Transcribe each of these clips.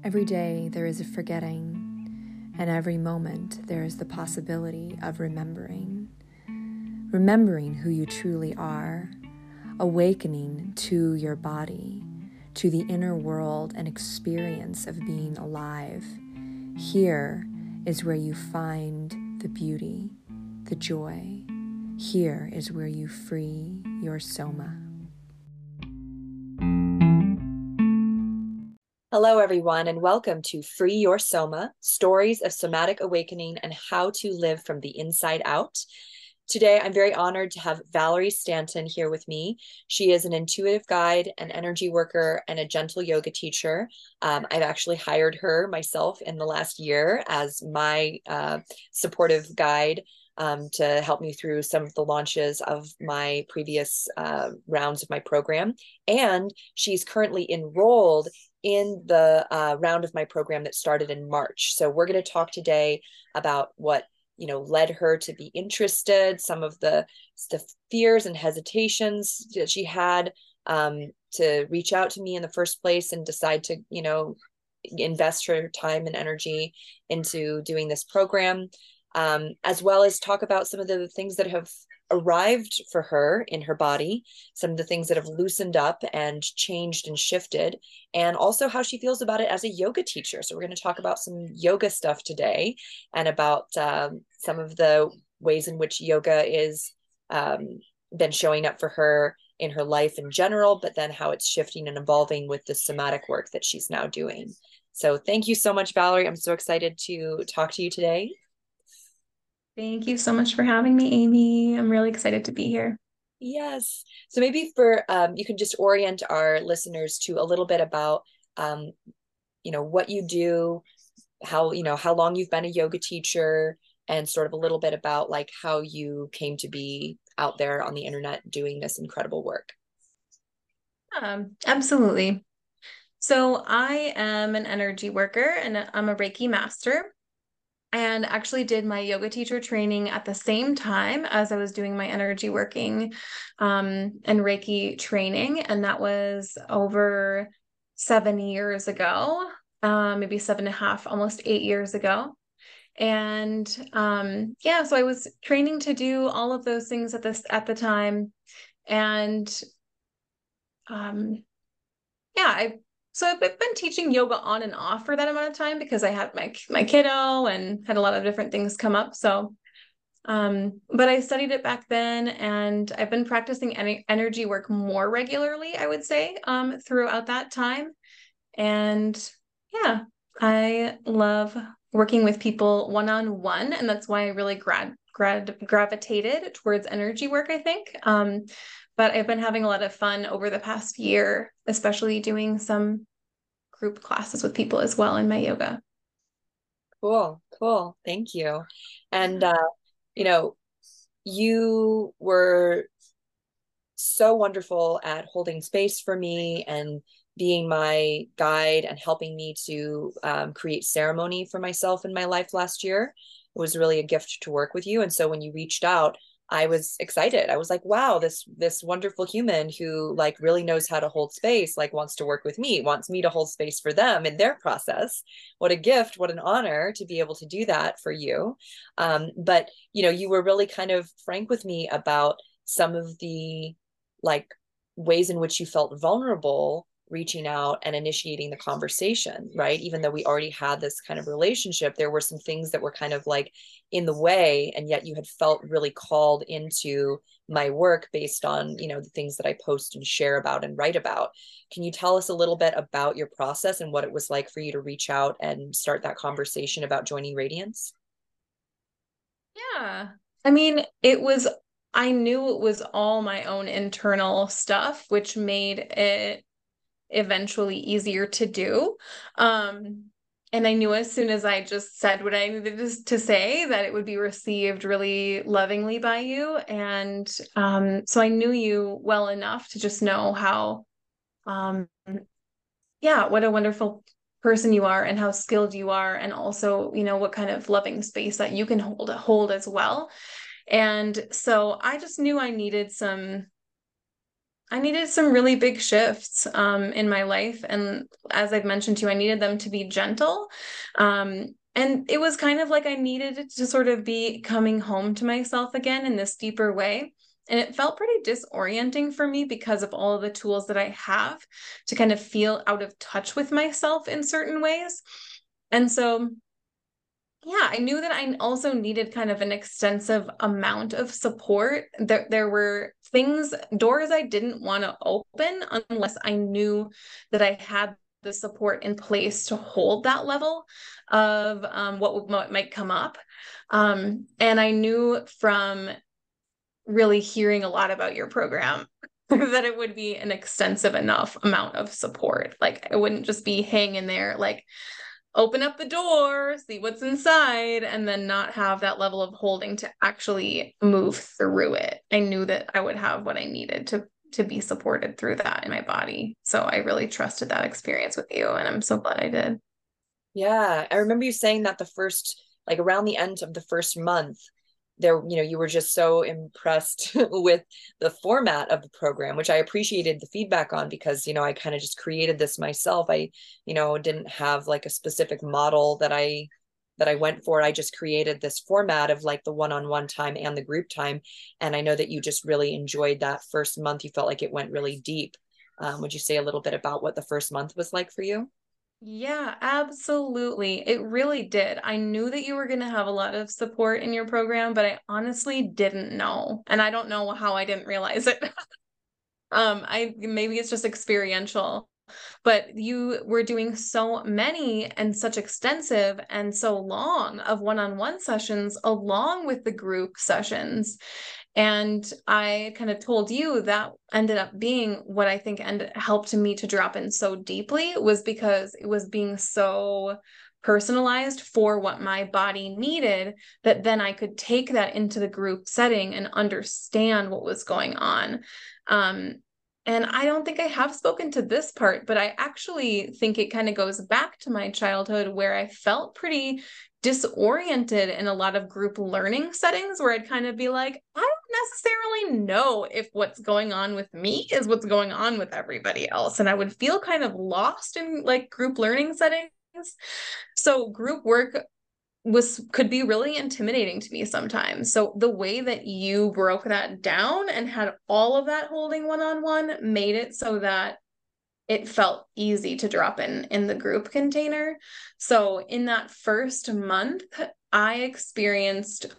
Every day there is a forgetting, and every moment there is the possibility of remembering. Remembering who you truly are, awakening to your body, to the inner world and experience of being alive. Here is where you find the beauty, the joy. Here is where you free your soma. Hello, everyone, and welcome to Free Your Soma, Stories of Somatic Awakening and How to Live from the Inside Out. Today, I'm very honored to have Valerie Stanton here with me. She is an intuitive guide, an energy worker, and a gentle yoga teacher. I've actually hired her myself in the last year as my supportive guide to help me through some of the launches of my previous rounds of my program. And she's currently enrolled in the round of my program that started in March. So we're going to talk today about what led her to be interested, some of the fears and hesitations that she had to reach out to me in the first place and decide to, invest her time and energy into doing this program, as well as talk about some of the things that have arrived for her in her body, some of the things that have loosened up and changed and shifted, and also how she feels about it as a yoga teacher. So we're going to talk about some yoga stuff today and about some of the ways in which yoga is been showing up for her in her life in general, but then how it's shifting and evolving with the somatic work that she's now doing. So thank you so much, Valerie. I'm so excited to talk to you today. Thank you so much for having me, Amy. I'm really excited to be here. Yes. So maybe for you can just orient our listeners to a little bit about what you do, how long you've been a yoga teacher, and sort of a little bit about like how you came to be out there on the internet doing this incredible work. Absolutely. So I am an energy worker and I'm a Reiki master, and actually did my yoga teacher training at the same time as I was doing my energy working and Reiki training. And that was over 7 years ago, maybe 7.5, almost 8 years ago. And so I was training to do all of those things at the time. And um, I've been teaching yoga on and off for that amount of time because I had my kiddo and had a lot of different things come up. So, but I studied it back then, and I've been practicing energy work more regularly, I would say, throughout that time. And yeah, I love working with people one-on-one, and that's why I really gravitated towards energy work, I think. But I've been having a lot of fun over the past year, especially doing some group classes with people as well in my yoga. Cool. Thank you. And you know, you were so wonderful at holding space for me and being my guide and helping me to create ceremony for myself in my life last year. It was really a gift to work with you. And so when you reached out, I was excited. I was like, wow, this wonderful human who like really knows how to hold space, like wants to work with me, wants me to hold space for them in their process. What a gift, what an honor to be able to do that for you. But you were really kind of frank with me about some of the like ways in which you felt vulnerable reaching out and initiating the conversation, right? Even though we already had this kind of relationship, there were some things that were kind of like in the way, and yet you had felt really called into my work based on, the things that I post and share about and write about. Can you tell us a little bit about your process and what it was like for you to reach out and start that conversation about joining Radiance? Yeah. I knew it was all my own internal stuff, which made it eventually easier to do. Um, and I knew as soon as I just said what I needed to say that it would be received really lovingly by you. And so I knew you well enough to just know how, um, what a wonderful person you are and how skilled you are, and also, what kind of loving space that you can hold as well. And so I just knew I needed some I needed some really big shifts in my life. And as I've mentioned to you, I needed them to be gentle. And it was kind of like I needed to sort of be coming home to myself again in this deeper way. And it felt pretty disorienting for me because of all of the tools that I have to kind of feel out of touch with myself in certain ways. And so yeah, I knew that I also needed kind of an extensive amount of support. There were things, doors I didn't want to open unless I knew that I had the support in place to hold that level of what might come up. And I knew from really hearing a lot about your program that it would be an extensive enough amount of support. Like, it wouldn't just be hanging there, like, open up the door, see what's inside, and then not have that level of holding to actually move through it. I knew that I would have what I needed to be supported through that in my body. So I really trusted that experience with you, and I'm so glad I did. Yeah, I remember you saying that the first, like around the end of the first month, there, you were just so impressed with the format of the program, which I appreciated the feedback on because, I kind of just created this myself. I, didn't have like a specific model that I went for. I just created this format of like the one-on-one time and the group time. And I know that you just really enjoyed that first month. You felt like it went really deep. Would you say a little bit about what the first month was like for you? Yeah, absolutely. It really did. I knew that you were going to have a lot of support in your program, but I honestly didn't know. And I don't know how I didn't realize it. I maybe it's just experiential, but you were doing so many and such extensive and so long of one-on-one sessions along with the group sessions. And I kind of told you that ended up being what I think helped me to drop in so deeply, was because it was being so personalized for what my body needed, that then I could take that into the group setting and understand what was going on. Um, and I don't think I have spoken to this part, but I actually think it kind of goes back to my childhood where I felt pretty disoriented in a lot of group learning settings where I'd kind of be like, I don't necessarily know if what's going on with me is what's going on with everybody else. And I would feel kind of lost in like group learning settings. So group work could be really intimidating to me sometimes. So the way that you broke that down and had all of that holding one-on-one made it so that it felt easy to drop in the group container. So in that first month, I experienced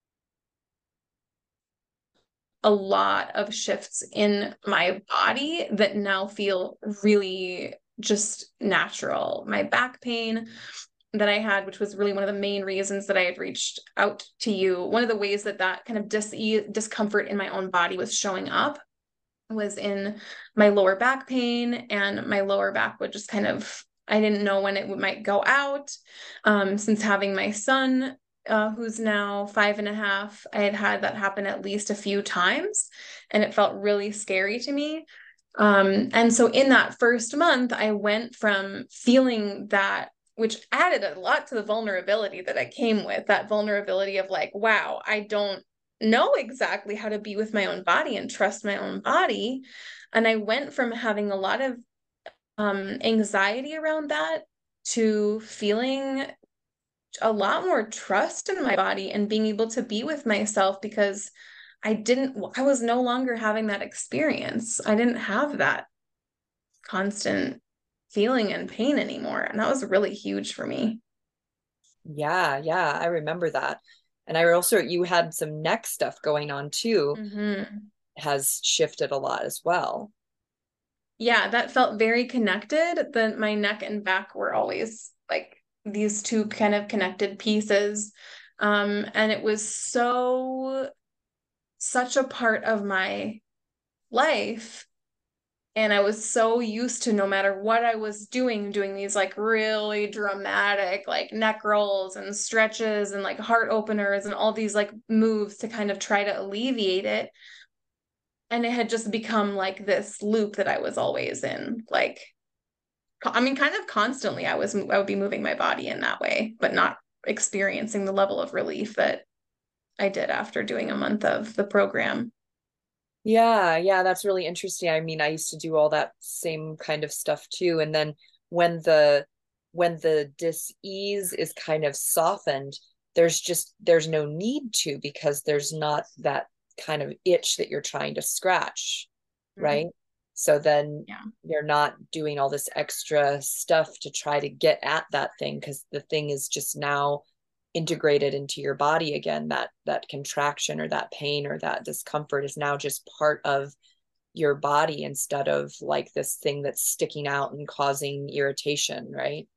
a lot of shifts in my body that now feel really just natural. My back pain that I had, which was really one of the main reasons that I had reached out to you. One of the ways that that kind of discomfort in my own body was showing up was in my lower back pain, and my lower back would just kind of, I didn't know when it might go out. Since having my son, who's now 5.5, I had had that happen at least a few times, and it felt really scary to me. And so in that first month, I went from feeling that, which added a lot to the vulnerability that I came with, that vulnerability of like, wow, I don't know exactly how to be with my own body and trust my own body. And I went from having a lot of anxiety around that to feeling a lot more trust in my body and being able to be with myself, because I was no longer having that experience. I didn't have that constant feeling and pain anymore. And that was really huge for me. Yeah, yeah, I remember that. And I also, you had some neck stuff going on too, Mm-hmm. has shifted a lot as well. Yeah, that felt very connected. Then my neck and back were always like these two kind of connected pieces. And it was such a part of my life. And I was so used to, no matter what I was doing these like really dramatic like neck rolls and stretches and like heart openers and all these like moves to kind of try to alleviate it. And it had just become like this loop that I was always in. Like, I mean, kind of constantly I would be moving my body in that way, but not experiencing the level of relief that I did after doing a month of the program. Yeah, that's really interesting. I mean, I used to do all that same kind of stuff too. And then when the when the dis-ease is kind of softened, there's no need to, because there's not that kind of itch that you're trying to scratch, Mm. right? So then Yeah. you're not doing all this extra stuff to try to get at that thing, because the thing is just now integrated into your body again. That contraction or that pain or that discomfort is now just part of your body, instead of like this thing that's sticking out and causing irritation, right?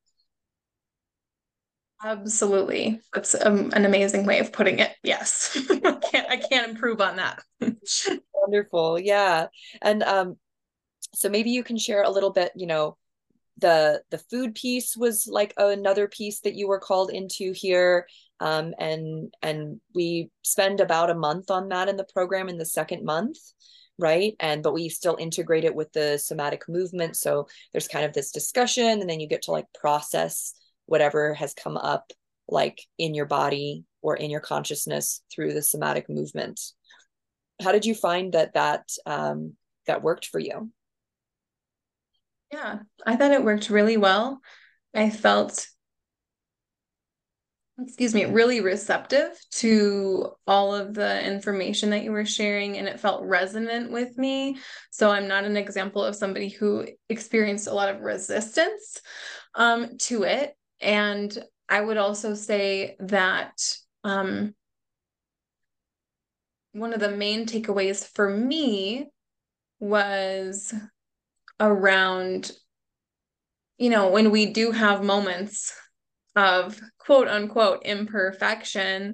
Absolutely. That's an amazing way of putting it. Yes. I can't improve on that. Wonderful. Yeah. And so maybe you can share a little bit, the food piece was like another piece that you were called into here. And we spend about a month on that in the program in the second month, right? And but we still integrate it with the somatic movement. So there's kind of this discussion, and then you get to like process whatever has come up like in your body or in your consciousness through the somatic movement. How did you find that worked for you? Yeah, I thought it worked really well. I felt, excuse me, really receptive to all of the information that you were sharing, and it felt resonant with me. So I'm not an example of somebody who experienced a lot of resistance to it. And I would also say that one of the main takeaways for me was around, when we do have moments of quote unquote imperfection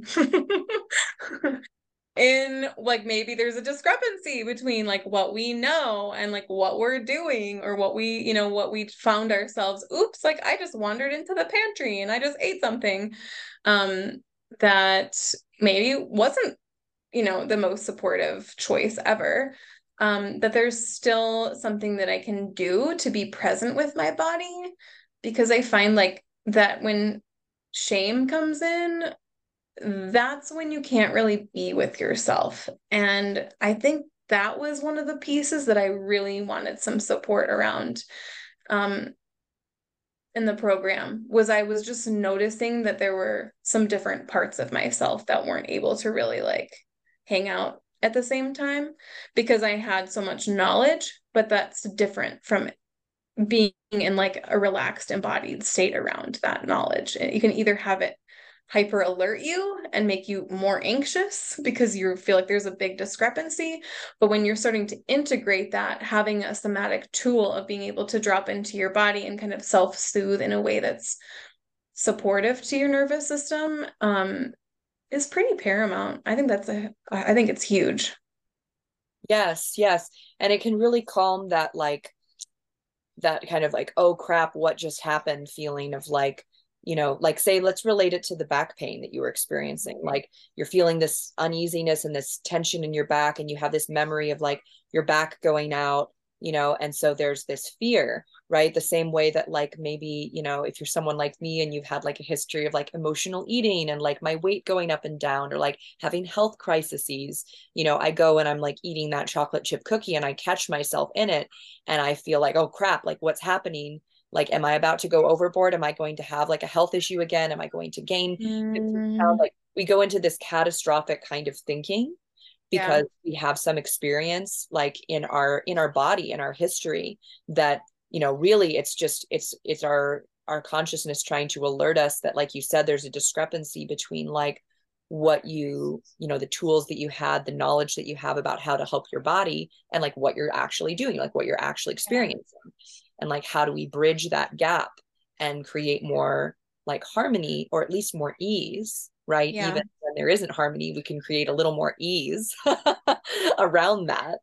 in like maybe there's a discrepancy between like what we know and like what we're doing, or what we found ourselves, oops, like I just wandered into the pantry and I just ate something um that maybe wasn't the most supportive choice ever. That there's still something that I can do to be present with my body, because I find like that when shame comes in, that's when you can't really be with yourself. And I think that was one of the pieces that I really wanted some support around um, in the program. Was I was just noticing that there were some different parts of myself that weren't able to really like hang out at the same time, because I had so much knowledge, but that's different from being in like a relaxed embodied state around that knowledge. You can either have it hyper alert you and make you more anxious because you feel like there's a big discrepancy, but when you're starting to integrate that, having a somatic tool of being able to drop into your body and kind of self-soothe in a way that's supportive to your nervous system is pretty paramount. I think it's huge. Yes. And it can really calm that kind of like, oh crap, what just happened feeling of like, like say, let's relate it to the back pain that you were experiencing. Like you're feeling this uneasiness and this tension in your back, and you have this memory of like your back going out, and so there's this fear, right? The same way that like maybe, if you're someone like me and you've had like a history of like emotional eating and like my weight going up and down, or like having health crises, I go and I'm like eating that chocolate chip cookie and I catch myself in it, and I feel like, oh crap, like what's happening? Like, am I about to go overboard? Am I going to have like a health issue again? Am I going to gain 50 pounds? Mm, Like we go into this catastrophic kind of thinking yeah. because we have some experience like in our body, in our history, that really it's our consciousness trying to alert us that, like you said, there's a discrepancy between like what the tools that you had, the knowledge that you have about how to help your body, and like what you're actually doing, like what you're actually Yeah. experiencing. And like how do we bridge that gap and create more like harmony, or at least more ease, right? Yeah. Even when there isn't harmony, we can create a little more ease around that,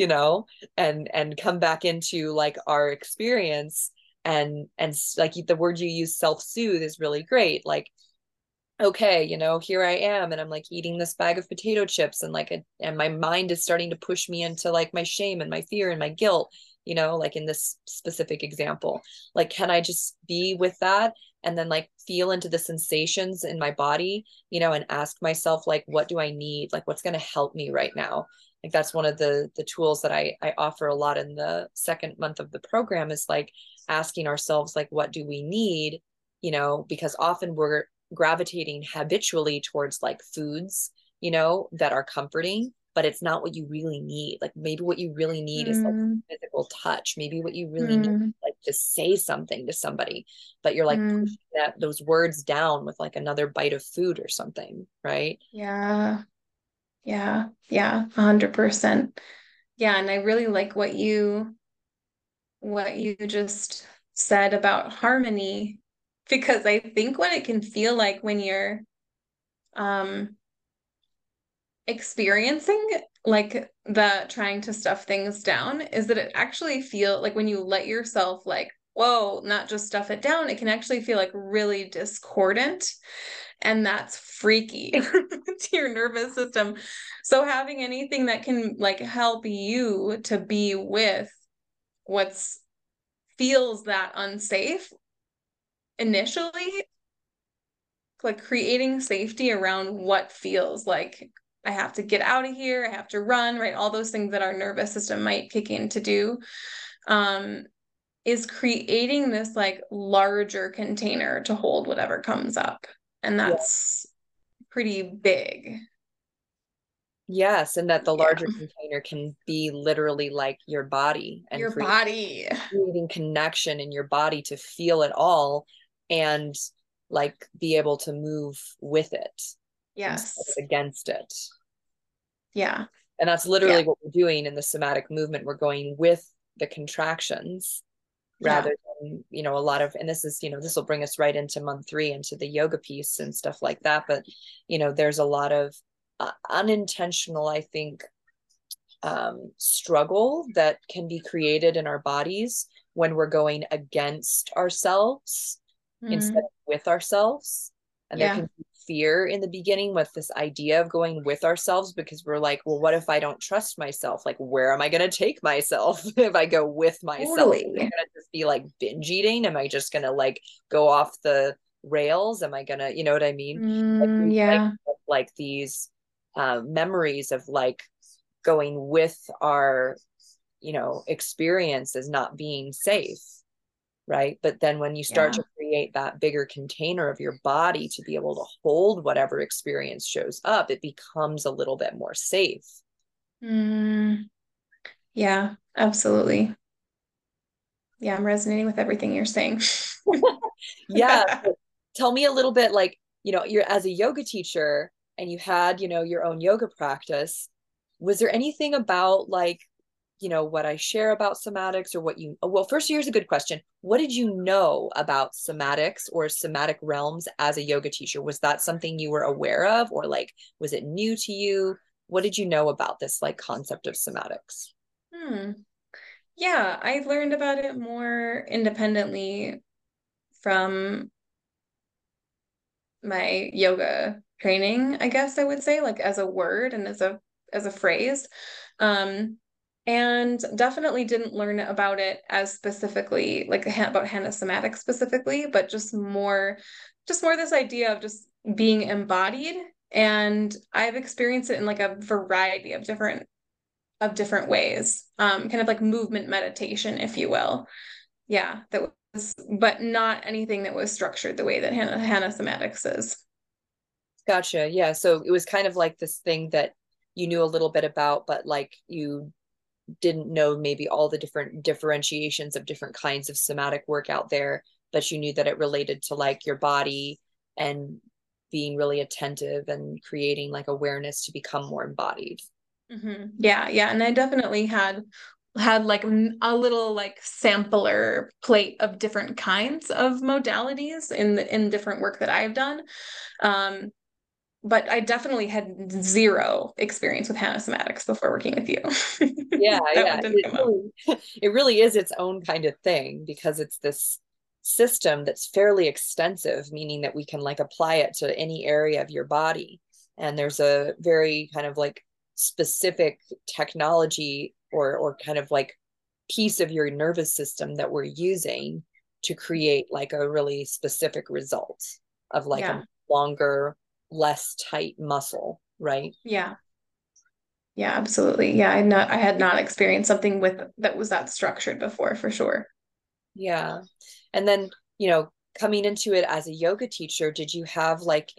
and come back into like our experience. And like the word you use, self-soothe, is really great. Like, okay, here I am, and I'm like eating this bag of potato chips, and like and my mind is starting to push me into like my shame and my fear and my guilt, like in this specific example. Like, can I just be with that, and then like feel into the sensations in my body, and ask myself like, what do I need? Like, what's going to help me right now? Like that's one of the tools that I offer a lot in the second month of the program, is like asking ourselves, like, what do we need? Because often we're gravitating habitually towards like foods, that are comforting, but it's not what you really need. Like maybe what you really need is like Mm, physical touch. Maybe what you really need mm, is like to say something to somebody, but you're like mm. pushing those words down with like another bite of food or something, right? Yeah. Yeah. Yeah. 100%. Yeah. And I really like what you just said about harmony, because I think what it can feel like when you're um experiencing like the trying to stuff things down is that it actually feel like when you let yourself like, whoa, not just stuff it down, it can actually feel like really discordant, and that's freaky to your nervous system. So having anything that can like help you to be with what's feels that unsafe initially, like creating safety around what feels like I have to get out of here, I have to run, right? All those things that our nervous system might kick in to do, um, is creating this like larger container to hold whatever comes up. And Yeah. that's pretty big. Yes, and that the Yeah. larger container can be literally like your body, and Your body. creating connection in your body to feel it all, and like be able to move with it instead of Yes. against it. Yeah. And that's Yeah. literally what we're doing in the somatic movement. We're going with the contractions Yeah. rather than, a lot of, and this is, this will bring us right into month 3, into the yoga piece and stuff like that. But, there's a lot of unintentional, I think, struggle that can be created in our bodies when we're going against ourselves instead Mm. of with ourselves. And there Yeah. can be fear in the beginning with this idea of going with ourselves, because we're like, well, what if I don't trust myself? Like, where am I going to take myself if I go with myself? Am I Totally. going to just be like binge eating? Am I just going to like go off the rails? Am I going to, you know what I mean? Like, we Yeah. like these memories of like going with our experience as not being safe, right? But then when you start Yeah. to create that bigger container of your body to be able to hold whatever experience shows up, it becomes a little bit more safe. Mm. Yeah, absolutely. Yeah, I'm resonating with everything you're saying. Yeah, so tell me a little bit, like, you're as a yoga teacher and you had, your own yoga practice. Was there anything about like, what I share about somatics, or what well, first, here's a good question. What did you know about somatics or somatic realms as a yoga teacher? Was that something you were aware of, or like, was it new to you? What did you know about this like concept of somatics? Hmm. Yeah, I learned about it more independently from my yoga training, I guess I would say, like as a word and as a phrase. Um, and definitely didn't learn about it as specifically, like about Hannah somatic specifically, but just more this idea of just being embodied. And I've experienced it in like a variety of different ways, kind of like movement meditation, if you will. Yeah, that was, but not anything that was structured the way that Hannah somatics is. Gotcha. Yeah. So it was kind of like this thing that you knew a little bit about, but like you didn't know maybe all the different differentiations of different kinds of somatic work out there, but you knew that it related to like your body and being really attentive and creating like awareness to become more embodied. Yeah, yeah, and I definitely had like a little like sampler plate of different kinds of modalities in different work that I've done. Um, but I definitely had zero experience with Hannah somatics before working with you. Yeah, That yeah. one didn't come up. It really is its own kind of thing, because it's this system that's fairly extensive, meaning that we can like apply it to any area of your body. And there's a very kind of like specific technology, or kind of like piece of your nervous system that we're using to create like a really specific result of like a Yeah, longer, less tight muscle, right? yeah, Yeah, absolutely. Yeah, I had not experienced something with that was that structured before, for sure. Yeah. And then, coming into it as a yoga teacher, did you have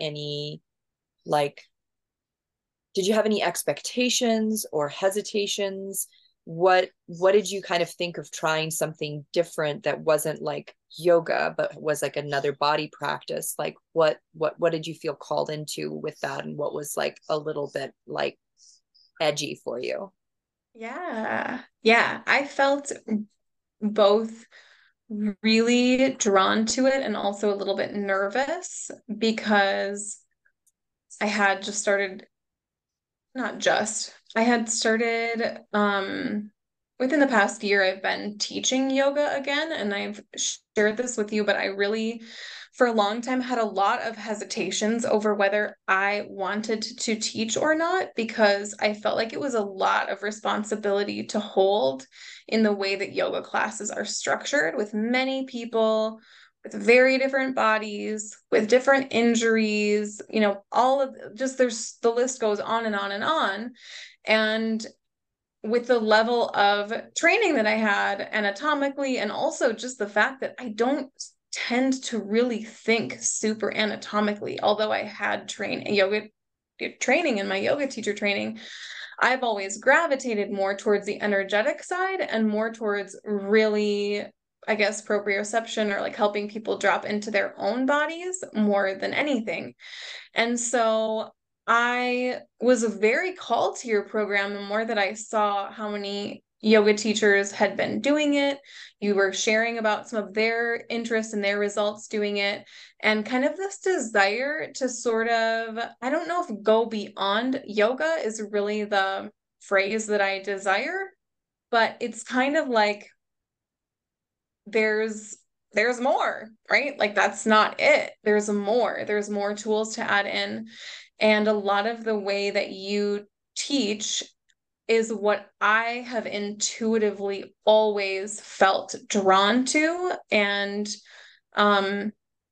like did you have any expectations or hesitations? What did you kind of think of trying something different that wasn't like yoga but was like another body practice? Like what did you feel called into with that, and what was like a little bit like edgy for you? Yeah. Yeah, I felt both really drawn to it and also a little bit nervous because I had just started, not just, I had started within the past year I've been teaching yoga again, and I've shared this with you, but I really for a long time had a lot of hesitations over whether I wanted to teach or not because I felt like it was a lot of responsibility to hold in the way that yoga classes are structured with many people with very different bodies, with different injuries, all of just there's the list goes on and on and on. And with the level of training that I had anatomically, and also just the fact that I don't tend to really think super anatomically, although I had yoga training in my yoga teacher training, I've always gravitated more towards the energetic side and more towards really, I guess, proprioception or like helping people drop into their own bodies more than anything. And so I was very called to your program the more that I saw how many yoga teachers had been doing it. You were sharing about some of their interests and their results doing it, and kind of this desire to sort of, I don't know if go beyond yoga is really the phrase that I desire, but it's kind of like there's there's more, right? Like that's not it. There's more tools to add in. And a lot of the way that you teach is what I have intuitively always felt drawn to. And um,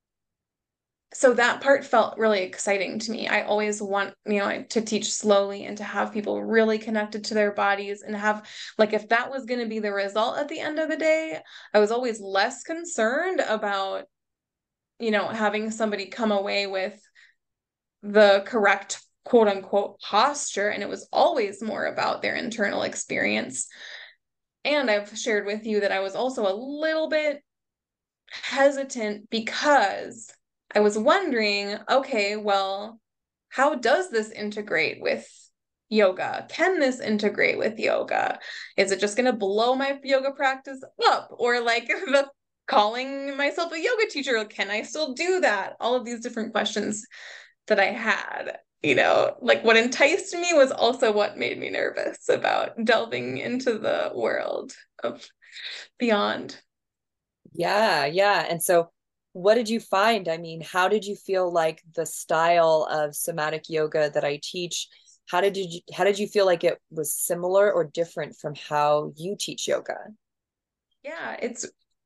so that part felt really exciting to me. I always want, to teach slowly and to have people really connected to their bodies and have, like, if that was going to be the result at the end of the day, I was always less concerned about, having somebody come away with the correct quote unquote posture. And it was always more about their internal experience. And I've shared with you that I was also a little bit hesitant because I was wondering, okay, well, how does this integrate with yoga? Can this integrate with yoga? Is it just going to blow my yoga practice up? Or like the calling myself a yoga teacher, can I still do that? All of these different questions that I had. Like what enticed me was also what made me nervous about delving into the world of beyond. Yeah, yeah. And so what did you find? I mean, how did you feel like the style of somatic yoga that I teach, how did you feel like it was similar or different from how you teach yoga? Yeah, it's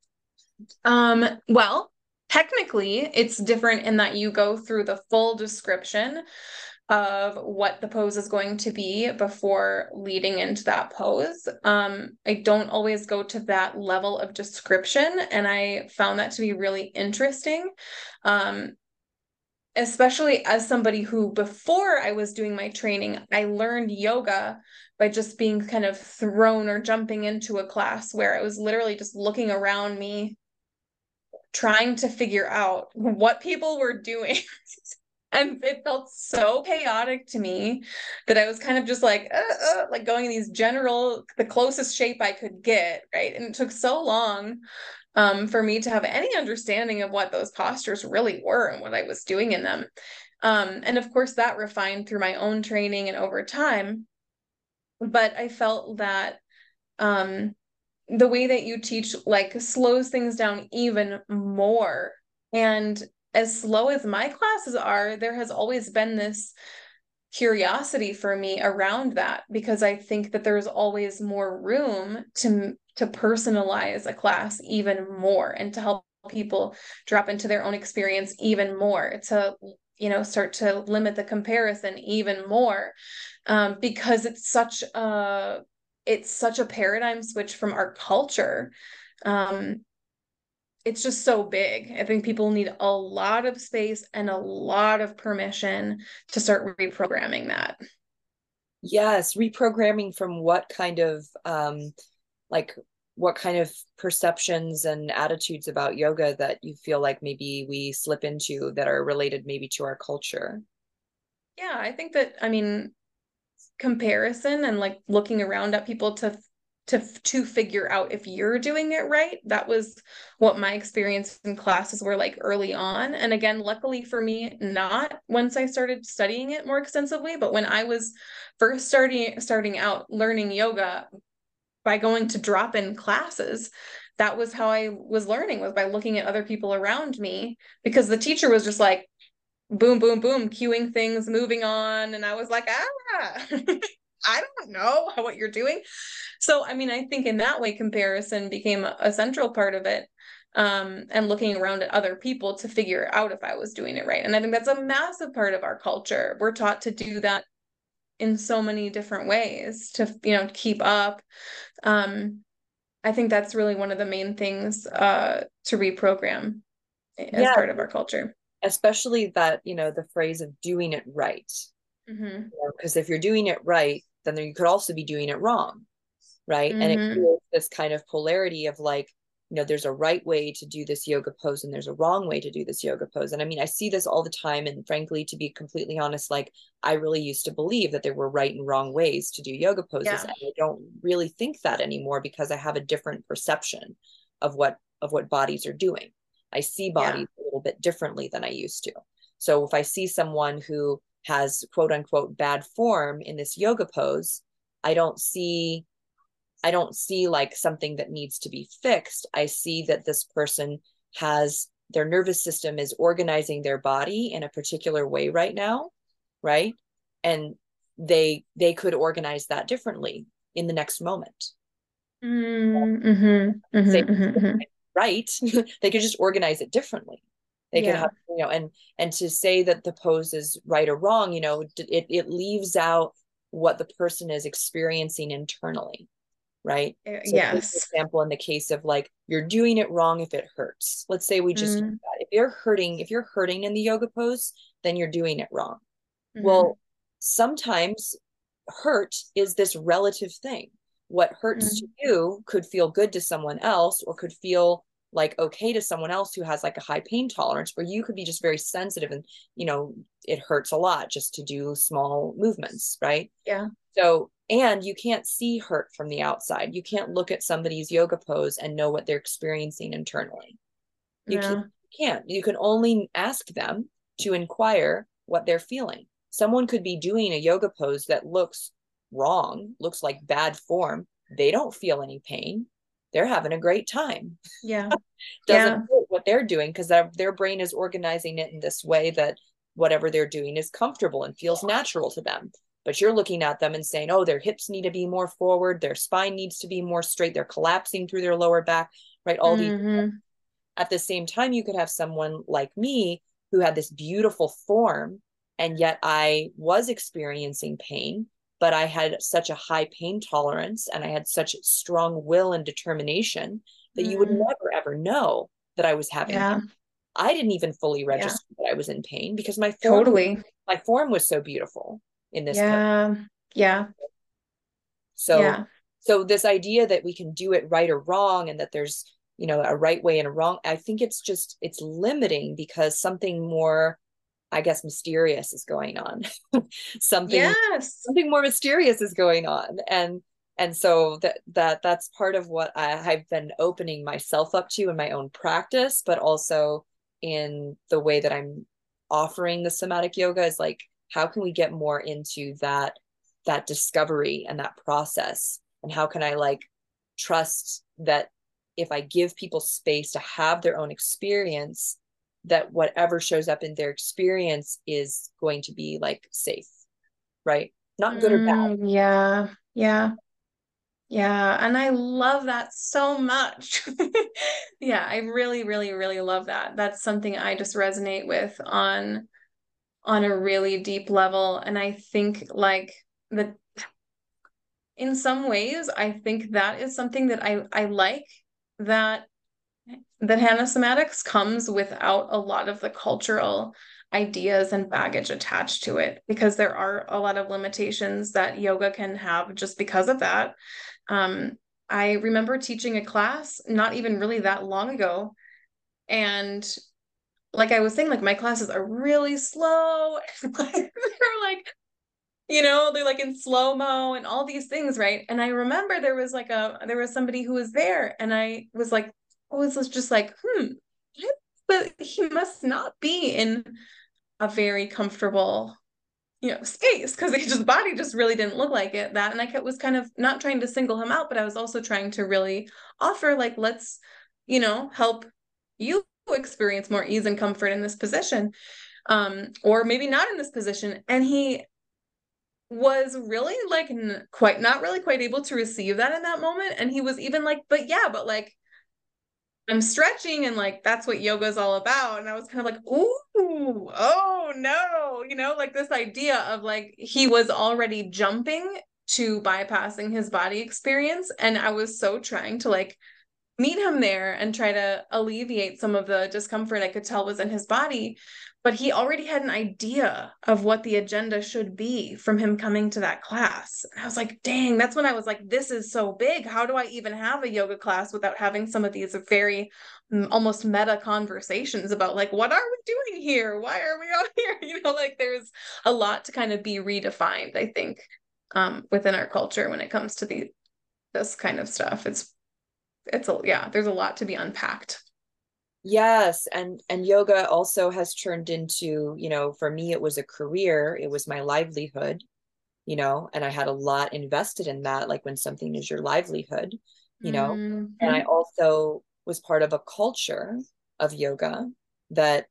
well, technically it's different in that you go through the full description of what the pose is going to be before leading into that pose. I don't always go to that level of description, and I found that to be really interesting. Um, Especially as somebody who, before I was doing my training, I learned yoga by just being kind of thrown or jumping into a class where I was literally just looking around me, trying to figure out what people were doing. And it felt so chaotic to me that I was kind of just like going in these the closest shape I could get, right? And it took so long for me to have any understanding of what those postures really were and what I was doing in them. And of course, that refined through my own training and over time. But I felt that um, the way that you teach like slows things down even more. And as slow as my classes are, there has always been this curiosity for me around that because I think that there's always more room to personalize a class even more and to help people drop into their own experience even more, to start to limit the comparison even more, because it's such a paradigm switch from our culture. Um, it's just so big. I think people need a lot of space and a lot of permission to start reprogramming that. Yes, reprogramming from what kind of like what kind of perceptions and attitudes about yoga that you feel like maybe we slip into that are related maybe to our culture? Yeah, I think that, I mean, comparison and like looking around at people to figure out if you're doing it right. That was what my experience in classes were like early on. And again, luckily for me, not once I started studying it more extensively, but when I was first starting out learning yoga by going to drop-in classes, that was how I was learning, was by looking at other people around me, because the teacher was just like boom, boom, boom, cueing things, moving on. And I was like, I don't know what you're doing. So, I mean, I think in that way, comparison became a central part of it. And looking around at other people to figure out if I was doing it right. And I think that's a massive part of our culture. We're taught to do that in so many different ways to, keep up. Um, I think that's really one of the main things to reprogram as Yeah, part of our culture. especially that, the phrase of doing it right. Mm-hmm. Because if you're doing it right, then you could also be doing it wrong, right? And it Mm-hmm. creates this kind of polarity of like, there's a right way to do this yoga pose and there's a wrong way to do this yoga pose. And I mean, I see this all the time. And frankly, to be completely honest, like I really used to believe that there were right and wrong ways to do yoga poses. Yeah. And I don't really think that anymore because I have a different perception of what bodies are doing. I see Yeah. bodies a little bit differently than I used to. So if I see someone who has quote unquote bad form in this yoga pose, I don't see I don't see like something that needs to be fixed. I see that this person has their nervous system is organizing their body in a particular way right now, right? And they could organize that differently in the next moment. Mm-hmm. Mm-hmm. Say Mm-hmm. right, they could just organize it differently. They could Yeah. have, and to say that the pose is right or wrong, it leaves out what the person is experiencing internally, right? So, for Yes. example, in the case of like you're doing it wrong if it hurts. Let's say we just use Mm-hmm. that. If you're hurting in the yoga pose, then you're doing it wrong. Mm-hmm. Well, sometimes hurt is this relative thing. What hurts to Mm-hmm. you could feel good to someone else or could feel like okay to someone else who has like a high pain tolerance, or you could be just very sensitive and it hurts a lot just to do small movements, right? Yeah. So, and you can't see hurt from the outside. You can't look at somebody's yoga pose and know what they're experiencing internally. You can't, No. you can only ask them to inquire what they're feeling. Someone could be doing a yoga pose that looks wrong, looks like bad form. They don't feel any pain. They're having a great time. Yeah. Doesn't Yeah. hurt what they're doing because their brain is organizing it in this way that whatever they're doing is comfortable and feels natural to them. But you're looking at them and saying, oh, their hips need to be more forward, their spine needs to be more straight, they're collapsing through their lower back, right? All these. Mm-hmm. At the same time, you could have someone like me who had this beautiful form, and yet I was experiencing pain, but I had such a high pain tolerance and I had such strong will and determination that you would Mm-hmm. never ever know that I was having pain. Yeah. I didn't even fully Yeah. register that I was in pain because Totally. my form was so beautiful in this pose. Yeah. Yeah. So Yeah. so this idea that we can do it right or wrong and that there's, a right way and a wrong, I think it's limiting because something more, I guess, mysterious is going on. something Yes. something more mysterious is going on. And so that's part of what I've been opening myself up to in my own practice, but also in the way that I'm offering the somatic yoga is like, how can we get more into that discovery and that process? And how can I like trust that if I give people space to have their own experience, that whatever shows up in their experience is going to be like safe, right? Not good or bad. Yeah. Yeah. Yeah. And I love that so much. Yeah, I really, really, really love that. That's something I just resonate with on on a really deep level. And I think like that in some ways, I think that is something that I like that Hannah Somatics comes without a lot of the cultural ideas and baggage attached to it, because there are a lot of limitations that yoga can have just because of that. I remember teaching a class not even really that long ago, and like I was saying, like my classes are really slow. They're like, they're like in slow-mo and all these things, right? And I remember there was somebody who was there, and I was like, I was just like, but he must not be in a very comfortable, space, because his body just really didn't look like that. And was kind of not trying to single him out, but I was also trying to really offer, like, let's, help you experience more ease and comfort in this position, or maybe not in this position. And he was really like not really quite able to receive that in that moment. And he was even like, but yeah, but like I'm stretching, and like that's what yoga is all about. And I was kind of like, ooh, oh no, like this idea of like he was already jumping to bypassing his body experience. And I was so trying to like meet him there and try to alleviate some of the discomfort I could tell was in his body. But he already had an idea of what the agenda should be from him coming to that class. And I was like, dang, that's when I was like, this is so big. How do I even have a yoga class without having some of these very almost meta conversations about like, what are we doing here? Why are we out here? Like there's a lot to kind of be redefined, I think, within our culture when it comes to this kind of stuff. There's a lot to be unpacked. Yes, and yoga also has turned into, for me it was a career, it was my livelihood, and I had a lot invested in that, like when something is your livelihood, Mm-hmm. and I also was part of a culture of yoga that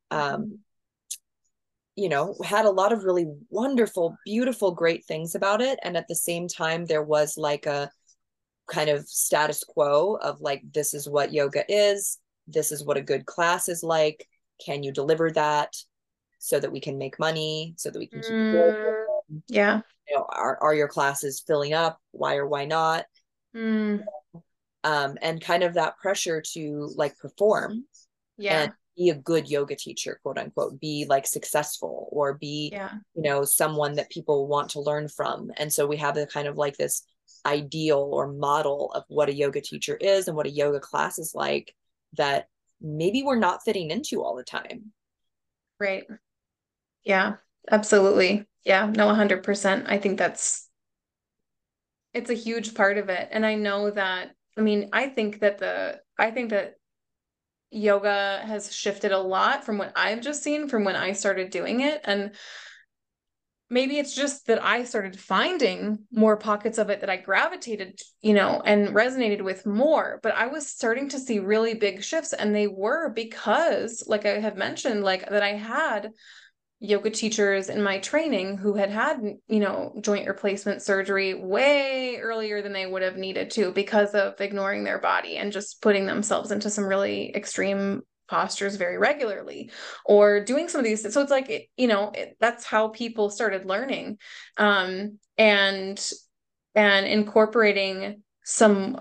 had a lot of really wonderful, beautiful, great things about it. And at the same time, there was like a kind of status quo of like, this is what yoga is. This is what a good class is like. Can you deliver that so that we can make money, so that we can keep Yeah. Are your classes filling up? Why or why not? Mm. And kind of that pressure to like perform Yeah. and be a good yoga teacher, quote unquote, be like successful or be, Yeah. someone that people want to learn from. And so we have a kind of like this ideal or model of what a yoga teacher is and what a yoga class is like that maybe we're not fitting into all the time. Right. Yeah, absolutely. Yeah, no, 100%. I think it's a huge part of it. And I know that, I mean, I think that yoga has shifted a lot from what I've just seen from when I started doing it. And maybe it's just that I started finding more pockets of it that I gravitated, and resonated with more. But I was starting to see really big shifts, and they were because, like I have mentioned, like that I had yoga teachers in my training who had, joint replacement surgery way earlier than they would have needed to because of ignoring their body and just putting themselves into some really extreme postures very regularly, or doing some of these. So it's like, that's how people started learning, and incorporating some,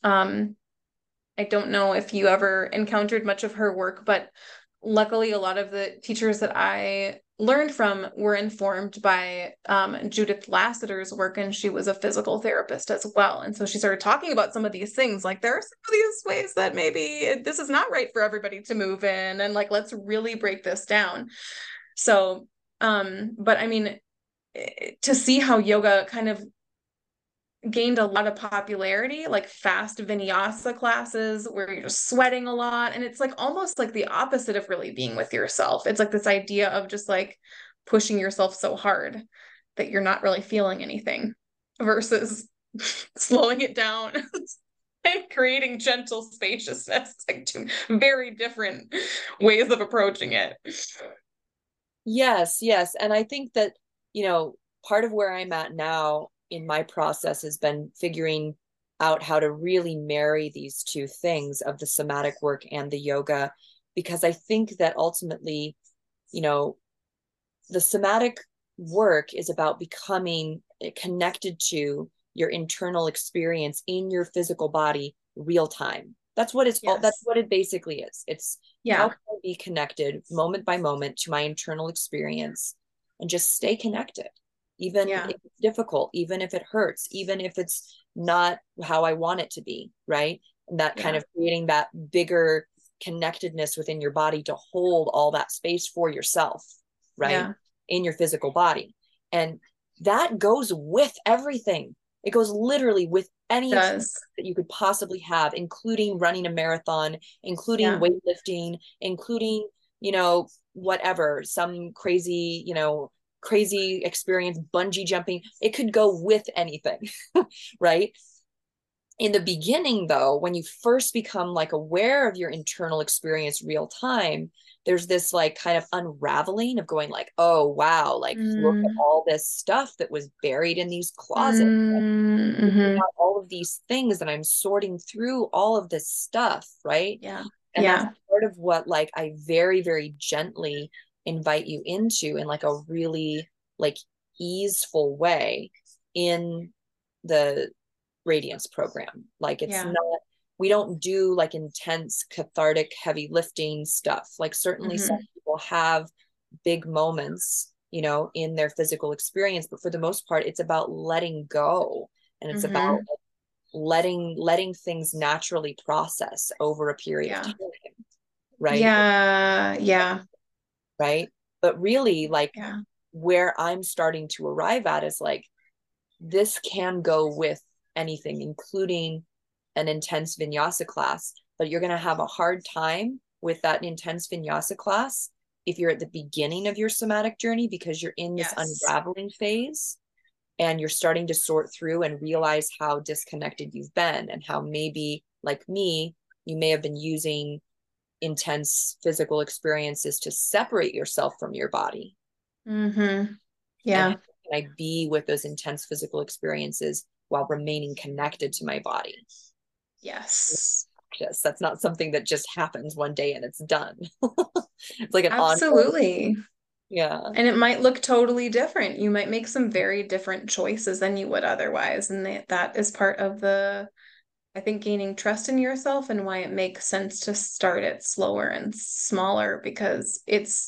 I don't know if you ever encountered much of her work, but luckily a lot of the teachers that I learned from were informed by Judith Lassiter's work, and she was a physical therapist as well. And so she started talking about some of these things, like there are some of these ways that maybe this is not right for everybody to move in, and like let's really break this down. So but I mean, to see how yoga kind of gained a lot of popularity, like fast vinyasa classes where you're just sweating a lot. And it's like almost like the opposite of really being with yourself. It's like this idea of just like pushing yourself so hard that you're not really feeling anything, versus slowing it down and creating gentle spaciousness. It's like two very different ways of approaching it. Yes, yes. And I think that, part of where I'm at now in my process has been figuring out how to really marry these two things of the somatic work and the yoga, because I think that ultimately, the somatic work is about becoming connected to your internal experience in your physical body real time. That's what it's all, that's Yes. what it basically is. It's how Yeah. can I be connected moment by moment to my internal experience and just stay connected, even Yeah. if it's difficult, even if it hurts, even if it's not how I want it to be, right? And that kind Yeah. of creating that bigger connectedness within your body to hold all that space for yourself, right? Yeah. In your physical body. And that goes with everything. It goes literally with any experience Does. that you could possibly have, including running a marathon, including Yeah. weightlifting, including, whatever, some crazy, crazy experience, bungee jumping. It could go with anything, right? In the beginning, though, when you first become like aware of your internal experience real time, there's this like kind of unraveling of going like, oh wow, like look at Mm. all this stuff that was buried in these closets, Mm. Hmm. all of these things, and I'm sorting through all of this stuff, right? Yeah. And that's Yeah. part of what like I very, very gently invite you into in like a really like easeful way in the radiance program. Like it's Yeah. not, we don't do like intense cathartic heavy lifting stuff. Like certainly some Hmm. people have big moments, in their physical experience, but for the most part it's about letting go, and it's about Hmm. letting things naturally process over a period of Yeah. time, right? Yeah. Yeah. Right. But really, like, Yeah. where I'm starting to arrive at is like, this can go with anything, including an intense vinyasa class, but you're going to have a hard time with that intense vinyasa class if you're at the beginning of your somatic journey, because you're in this Yes. unraveling phase and you're starting to sort through and realize how disconnected you've been, and how maybe, like me, you may have been using intense physical experiences to separate yourself from your body. Hmm. And how Yeah. can I be with those intense physical experiences while remaining connected to my body? Yes. That's not something that just happens one day and it's done. It's like an ongoing. Absolutely. Yeah. And it might look totally different. You might make some very different choices than you would otherwise. And that is part of I think, gaining trust in yourself and why it makes sense to start it slower and smaller, because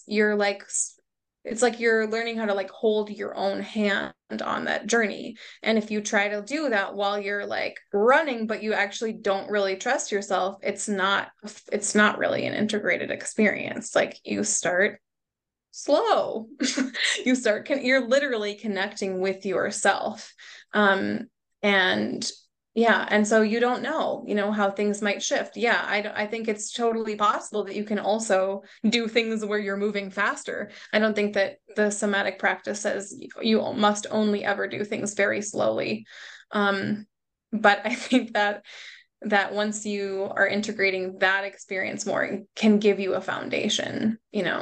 it's like you're learning how to like hold your own hand on that journey. And if you try to do that while you're like running, but you actually don't really trust yourself, it's not really an integrated experience. Like you start slow. You're literally connecting with yourself. Um, and yeah, and so you don't know how things might shift. Yeah, I think it's totally possible that you can also do things where you're moving faster. I don't think that the somatic practice says you must only ever do things very slowly. Um, but I think that once you are integrating that experience more, it can give you a foundation,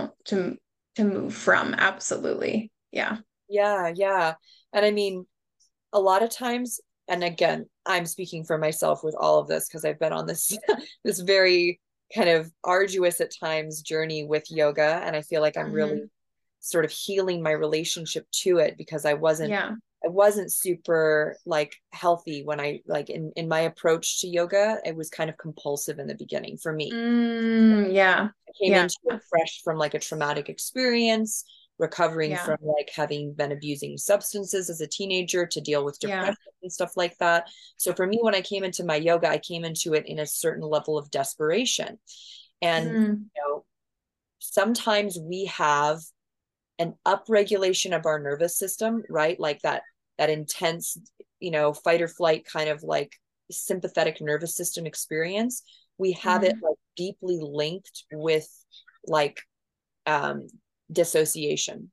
to move from. Absolutely. Yeah. Yeah. Yeah. And I mean, a lot of times, and again, I'm speaking for myself with all of this because I've been on this this very kind of arduous at times journey with yoga, and I feel like I'm really Hmm. sort of healing my relationship to it, because Yeah. I wasn't super like healthy when I like in my approach to yoga. It was kind of compulsive in the beginning for me. Yeah. I came Yeah. into it fresh from like a traumatic experience, recovering Yeah. from like having been abusing substances as a teenager to deal with Yeah. depression and stuff like that. So for me, when I came into my yoga, I came into it in a certain level of desperation. And, Mm. sometimes we have an upregulation of our nervous system, right? Like that intense, fight or flight kind of like sympathetic nervous system experience. We have it Hmm. like deeply linked with like um dissociation.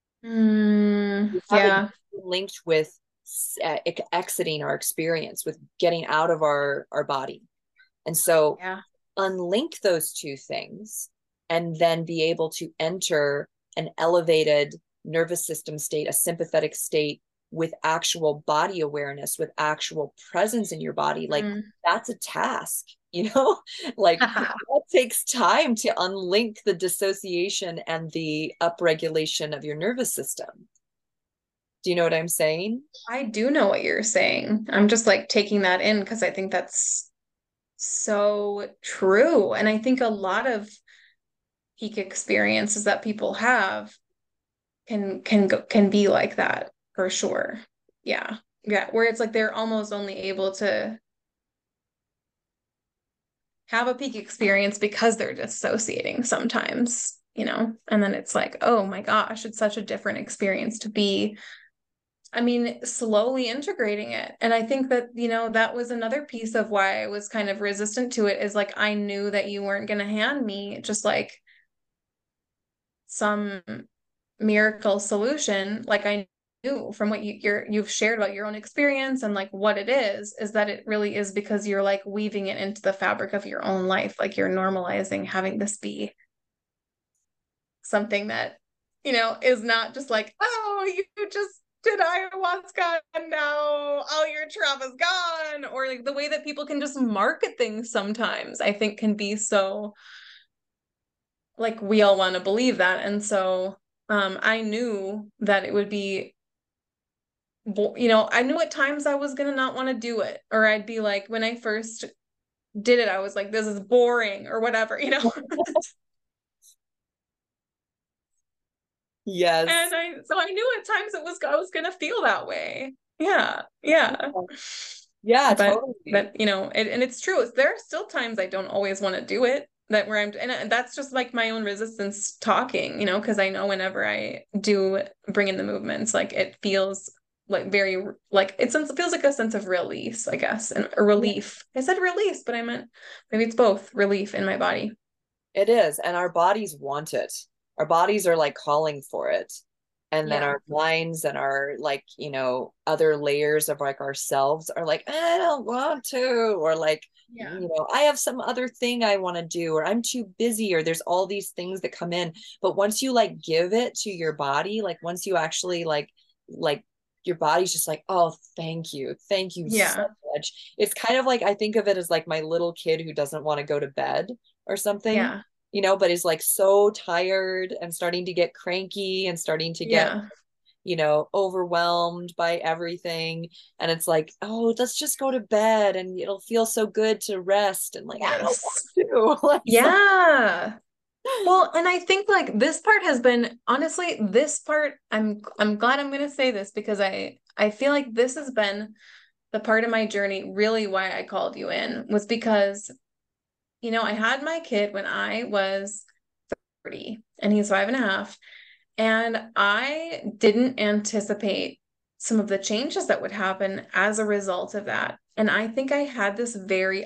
We have it Yeah. linked with exiting our experience, with getting out of our body. And so Yeah. unlink those two things and then be able to enter an elevated nervous system state, a sympathetic state with actual body awareness, with actual presence in your body, like that's a task, like that takes time to unlink the dissociation and the upregulation of your nervous system. Do you know what I'm saying? I do know what you're saying. I'm just like taking that in because I think that's so true. And I think a lot of peak experiences that people have can be like that for sure. Yeah. Yeah. Where it's like they're almost only able to have a peak experience because they're dissociating sometimes, and then it's like, oh my gosh, it's such a different experience to be, I mean, slowly integrating it. And I think that, that was another piece of why I was kind of resistant to it, is like I knew that you weren't going to hand me just like some miracle solution. Like I knew from what you've shared about your own experience and like what it is that it really is because you're like weaving it into the fabric of your own life. Like you're normalizing having this be something that, is not just like, oh, you just did ayahuasca and now all your trauma's gone. Or like the way that people can just market things sometimes, I think can be so like we all want to believe that. And so I knew that it would be, I knew at times I was going to not want to do it. Or I'd be like, when I first did it, I was like, this is boring or whatever, Yes. And so I knew at times I was going to feel that way. Yeah. Yeah. Yeah, But, totally. and it's true. There are still times I don't always want to do it, and that's just like my own resistance talking, because I know whenever I do bring in the movements, like it feels like very, like it feels like a sense of release, I guess, and a relief. I said release, but I meant maybe it's both relief in my body. It is. And our bodies want it. Our bodies are like calling for it. And then our minds and our like, other layers of like ourselves are like, I don't want to, or like, I have some other thing I want to do, or I'm too busy, or there's all these things that come in. But once you like give it to your body, like once you actually like your body's just like, oh, thank you so much. It's kind of like, I think of it as like my little kid who doesn't want to go to bed or something, but is like so tired and starting to get cranky and starting to get, overwhelmed by everything. And it's like, oh, let's just go to bed and it'll feel so good to rest. And like, I don't want to. Like, yeah. Well, and I think like this part has been, honestly, this part, I'm glad I'm going to say this because I feel like this has been the part of my journey, really why I called you in, was because, I had my kid when I was 30 and he's 5.5. And I didn't anticipate some of the changes that would happen as a result of that. And I think I had this very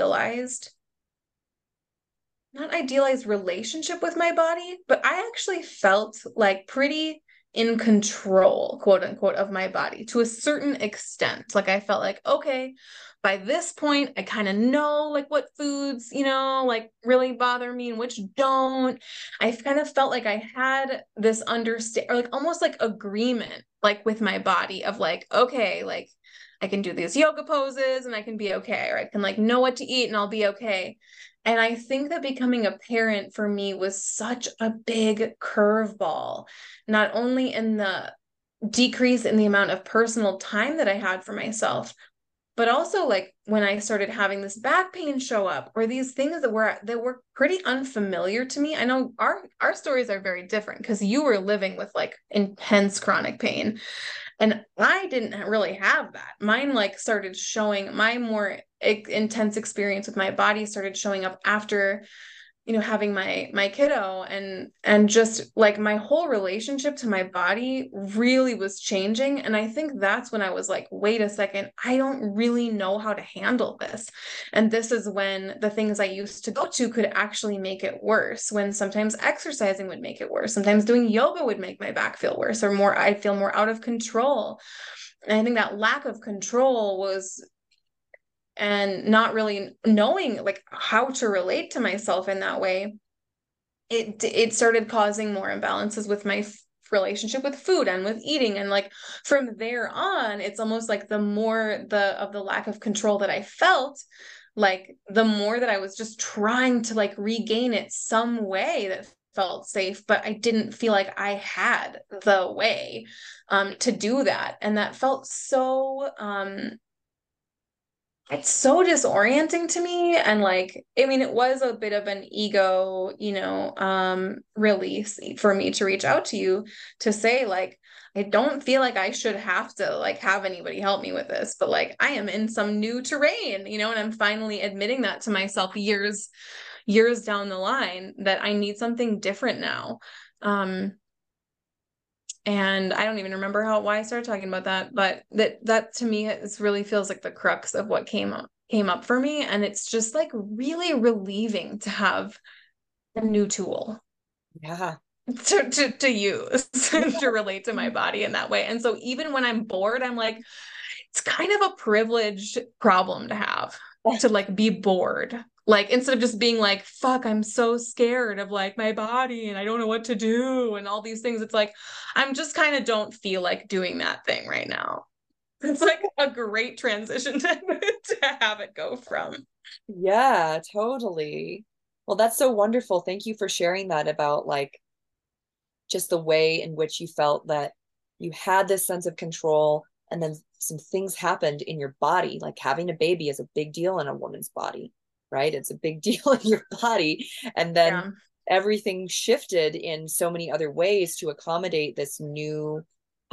not idealized relationship with my body, but I actually felt like pretty in control, quote unquote, of my body to a certain extent. Like I felt like, okay, by this point, I kind of know like what foods, like really bother me and which don't. I kind of felt like I had this understand or like almost like agreement, like with my body of like, okay, like I can do these yoga poses and I can be okay, or I can like know what to eat and I'll be okay. And I think that becoming a parent for me was such a big curveball, not only in the decrease in the amount of personal time that I had for myself, but also like when I started having this back pain show up or these things that were pretty unfamiliar to me. I know our stories are very different because you were living with like intense chronic pain. And I didn't really have that. Mine like started showing, my more intense experience with my body started showing up after, having my kiddo, and just like my whole relationship to my body really was changing. And I think that's when I was like, wait a second, I don't really know how to handle this. And this is when the things I used to go to could actually make it worse, when sometimes exercising would make it worse. Sometimes doing yoga would make my back feel worse, or more, I'd feel more out of control. And I think that lack of control was, and not really knowing like how to relate to myself in that way, it started causing more imbalances with my relationship with food and with eating. And like from there on, it's almost like the more of the lack of control that I felt, like the more that I was just trying to like regain it some way that felt safe, but I didn't feel like I had the way to do that. And that felt so it's so disorienting to me. And like, I mean, it was a bit of an ego, release for me to reach out to you to say, like, I don't feel like I should have to like have anybody help me with this, but like I am in some new terrain, and I'm finally admitting that to myself years down the line that I need something different now. And I don't even remember why I started talking about that, but that to me really feels like the crux of what came up for me. And it's just like really relieving to have a new tool Yeah. to use to relate to my body in that way. And so even when I'm bored, I'm like, it's kind of a privileged problem to have, to like be bored. Like instead of just being like, fuck, I'm so scared of like my body and I don't know what to do and all these things. It's like, I'm just kind of don't feel like doing that thing right now. It's like a great transition to have it go from. Yeah, totally. Well, that's so wonderful. Thank you for sharing that about like just the way in which you felt that you had this sense of control and then some things happened in your body. Like having a baby is a big deal in a woman's body, right? It's a big deal in your body. And then Yeah. everything shifted in so many other ways to accommodate this new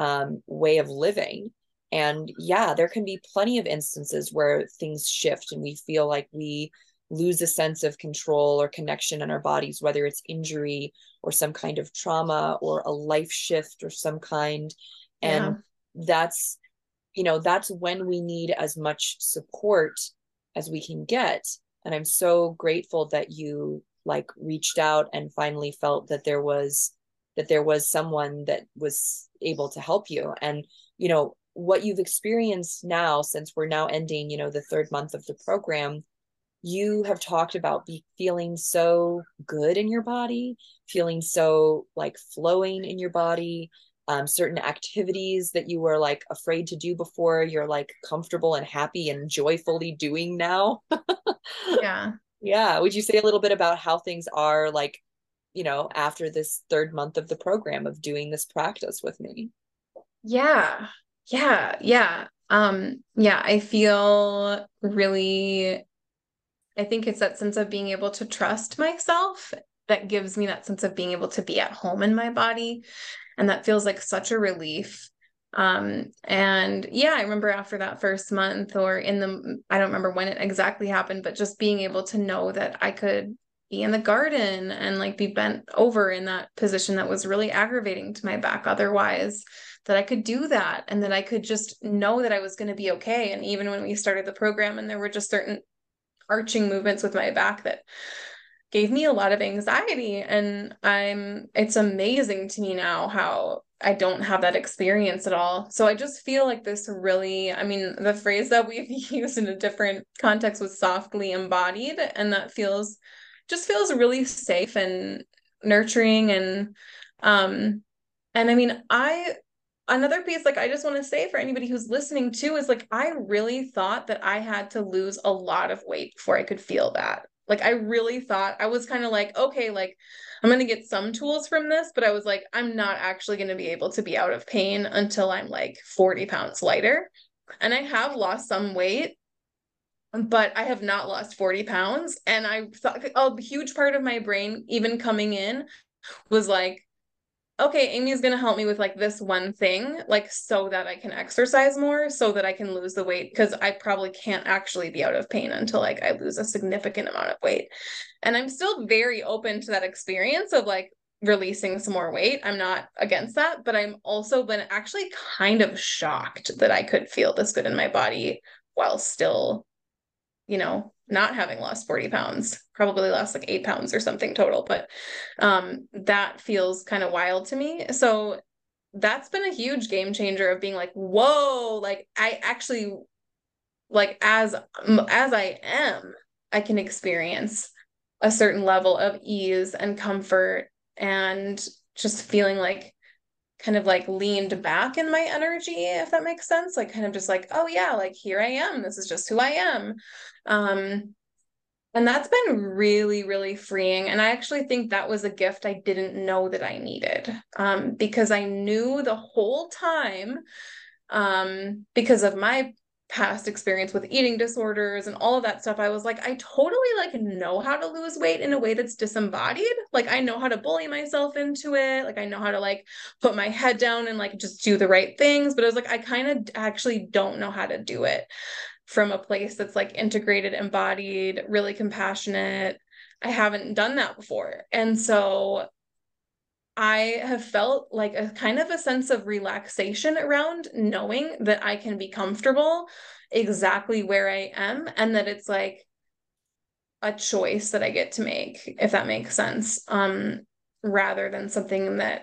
way of living. And yeah, there can be plenty of instances where things shift and we feel like we lose a sense of control or connection in our bodies, whether it's injury or some kind of trauma or a life shift or some kind. Yeah. And that's, that's when we need as much support as we can get. And I'm so grateful that you like reached out and finally felt that there was someone that was able to help you. And what you've experienced now, since we're now ending the third month of the program, you have talked about feeling so good in your body, feeling so like flowing in your body. Certain activities that you were like afraid to do before, you're like comfortable and happy and joyfully doing now. Yeah. Yeah. Would you say a little bit about how things are like, after this third month of the program of doing this practice with me? Yeah. Yeah. Yeah. Yeah, I feel really, I think it's that sense of being able to trust myself that gives me that sense of being able to be at home in my body. And that feels like such a relief. And yeah, I remember after that first month or I don't remember when it exactly happened, but just being able to know that I could be in the garden and like be bent over in that position that was really aggravating to my back otherwise, that I could do that and that I could just know that I was going to be okay. And even when we started the program and there were just certain arching movements with my back that gave me a lot of anxiety. And it's amazing to me now how I don't have that experience at all. So I just feel like this really, I mean, the phrase that we've used in a different context was softly embodied. And that just feels really safe and nurturing. And I mean, another piece, like, I just want to say for anybody who's listening too, is like, I really thought that I had to lose a lot of weight before I could feel that. Like, I really thought I was kind of like, okay, like, I'm going to get some tools from this, but I was like, I'm not actually going to be able to be out of pain until I'm like 40 pounds lighter. And I have lost some weight, but I have not lost 40 pounds. And I thought a huge part of my brain, even coming in, was like, okay, Amy's gonna help me with like this one thing, like so that I can exercise more, so that I can lose the weight, because I probably can't actually be out of pain until like I lose a significant amount of weight. And I'm still very open to that experience of like releasing some more weight. I'm not against that, but I'm also been actually kind of shocked that I could feel this good in my body while still, not having lost 40 pounds, probably lost like 8 pounds or something total, but that feels kind of wild to me. So that's been a huge game changer of being like, whoa, like I actually, like as I am, I can experience a certain level of ease and comfort and just feeling like kind of like leaned back in my energy, if that makes sense. Like kind of just like, oh yeah, like here I am. This is just who I am. And that's been really, really freeing. And I actually think that was a gift I didn't know that I needed, because I knew the whole time, because of my past experience with eating disorders and all of that stuff. I was like, I totally like know how to lose weight in a way that's disembodied. Like I know how to bully myself into it. Like I know how to like put my head down and like just do the right things. But I was like, I kind of actually don't know how to do it from a place that's like integrated, embodied, really compassionate. I haven't done that before. And so I have felt like a kind of a sense of relaxation around knowing that I can be comfortable exactly where I am, and that it's like a choice that I get to make, if that makes sense. Rather than something that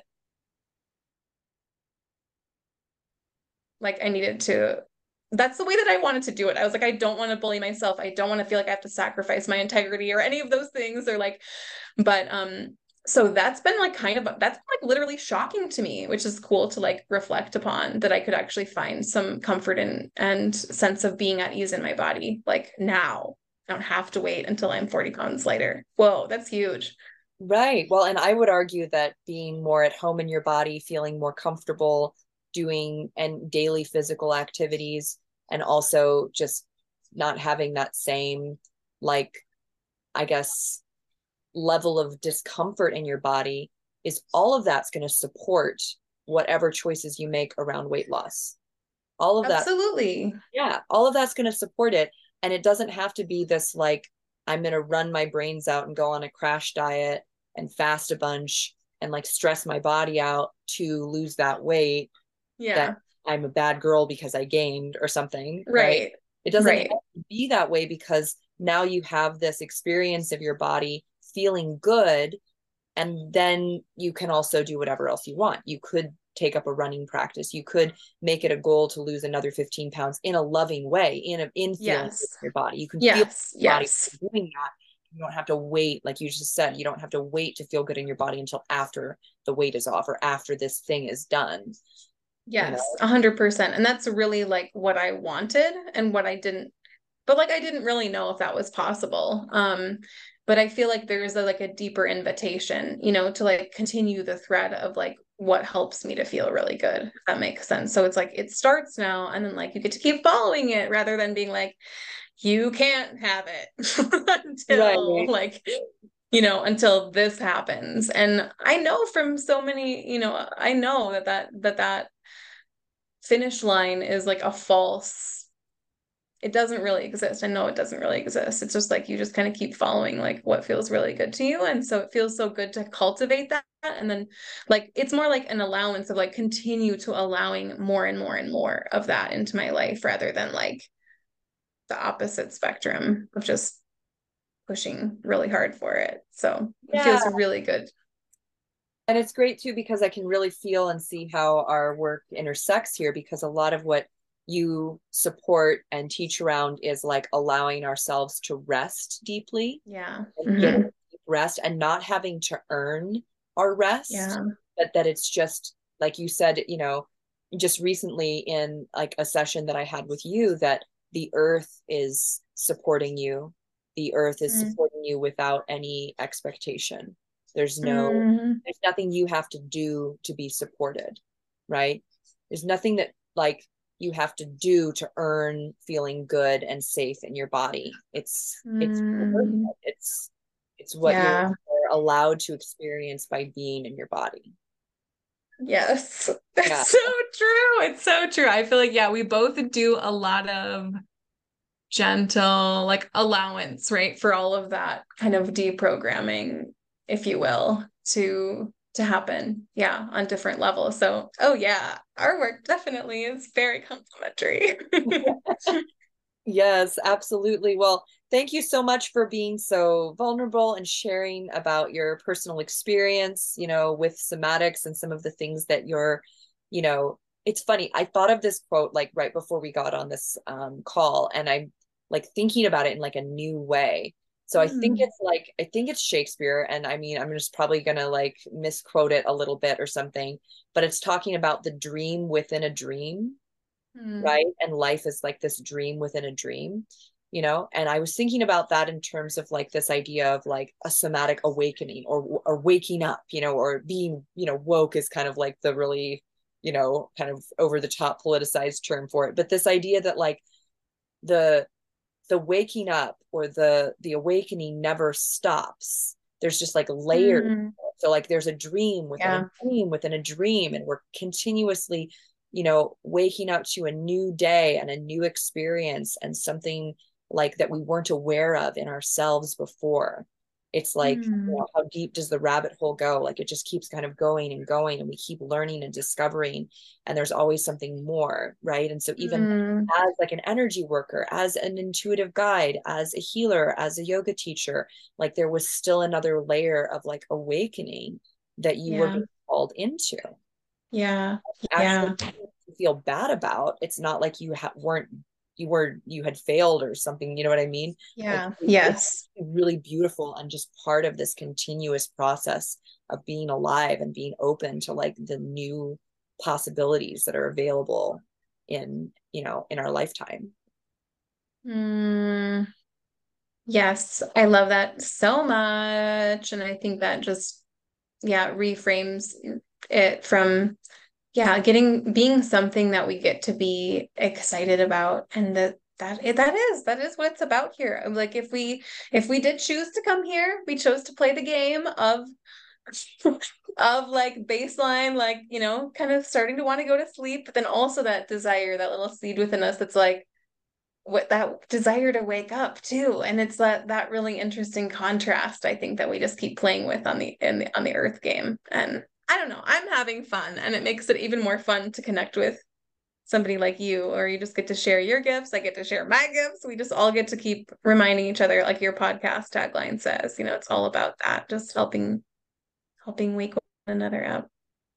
like I needed to, that's the way that I wanted to do it. I was like, I don't want to bully myself. I don't want to feel like I have to sacrifice my integrity or any of those things, or like, but so that's been like kind of, that's been like literally shocking to me, which is cool to like reflect upon, that I could actually find some comfort in and sense of being at ease in my body. Like now I don't have to wait until I'm 40 pounds lighter. Whoa, that's huge. Right. Well, and I would argue that being more at home in your body, feeling more comfortable doing and daily physical activities, and also just not having that same, like, I guess, level of discomfort in your body, is all of that's going to support whatever choices you make around weight loss. All of that, Absolutely. yeah, all of that's going to support it. And it doesn't have to be this like, I'm going to run my brains out and go on a crash diet and fast a bunch and like stress my body out to lose that weight, that Yeah. I'm a bad girl because I gained or something, right? Right. It doesn't have Right. to be that way, because now you have this experience of your body feeling good, and then you can also do whatever else you want. You could take up a running practice. You could make it a goal to lose another 15 pounds in a loving way, in feeling good Yes. in your body. You can feel Yes. your body Yes. doing that. You don't have to wait, like you just said, you don't have to wait to feel good in your body until after the weight is off or after this thing is done. You Yes, know? 100%. And that's really like what I wanted and what I didn't, but like I didn't really know if that was possible. But I feel like there's a like a deeper invitation, to like continue the thread of like what helps me to feel really good, if that makes sense. So it's like it starts now, and then like you get to keep following it rather than being like, you can't have it until Right. like until this happens. And I know from so many, I know that finish line is like a false, it doesn't really exist. I know it doesn't really exist. It's just like you just kind of keep following like what feels really good to you. And so it feels so good to cultivate that. And then like it's more like an allowance of like continue to allowing more and more and more of that into my life, rather than like the opposite spectrum of just pushing really hard for it. So it Yeah. feels really good. And it's great too, because I can really feel and see how our work intersects here, because a lot of what you support and teach around is like allowing ourselves to rest deeply Yeah. and get Mm-hmm. rest and not having to earn our rest, Yeah. but that it's just like you said, just recently in like a session that I had with you, that the earth is supporting you. The earth is supporting you without any expectation. There's no, Mm-hmm. there's nothing you have to do to be supported, right? There's nothing that like you have to do to earn feeling good and safe in your body. It's Mm-hmm. it's what you're Yeah. allowed to experience by being in your body. Yes. Yeah. That's so true. It's so true. I feel like, yeah, we both do a lot of gentle, like allowance, right? For all of that kind of deprogramming, if you will, to happen. Yeah, on different levels. So, oh yeah, our work definitely is very complementary. Yes, absolutely. Well, thank you so much for being so vulnerable and sharing about your personal experience, with somatics and some of the things that it's funny. I thought of this quote like right before we got on this call, and I'm like thinking about it in like a new way. So Mm. I think it's Shakespeare, and I mean, I'm just probably gonna like misquote it a little bit or something, but it's talking about the dream within a dream, Mm. right? And life is like this dream within a dream, you know? And I was thinking about that in terms of like this idea of like a somatic awakening or waking up, you know, or being, you know, woke is kind of like the really, you know, kind of over the top politicized term for it. But this idea that like the the waking up or the awakening never stops. There's just like layers. Mm. So like there's a dream within a Yeah. dream within a dream, and we're continuously, you know, waking up to a new day and a new experience and something like that we weren't aware of in ourselves before. It's like, you Mm. know, how deep does the rabbit hole go? Like it just keeps kind of going and going, and we keep learning and discovering, and there's always something more, right? And so even Mm. as like an energy worker, as an intuitive guide, as a healer, as a yoga teacher, like there was still another layer of like awakening that you were Yeah. being called into. Yeah. Actually Yeah. feel bad about. It's not like weren't you had failed or something, you know what I mean? Like Yeah. it's Yes. really beautiful and just part of this continuous process of being alive and being open to like the new possibilities that are available in, you know, in our lifetime. Mm. Yes. I love that so much. And I think that just, yeah, reframes it from, yeah, being something that we get to be excited about. And that is what it's about here. Like if we did choose to come here, we chose to play the game of of like baseline, like, you know, kind of starting to want to go to sleep, but then also that desire, that little seed within us that's like what that desire to wake up too. And it's that really interesting contrast, I think, that we just keep playing with on the Earth game. And I don't know, I'm having fun, and it makes it even more fun to connect with somebody like you, or you just get to share your gifts, I get to share my gifts. We just all get to keep reminding each other, like your podcast tagline says, you know, it's all about that, just helping wake one another up.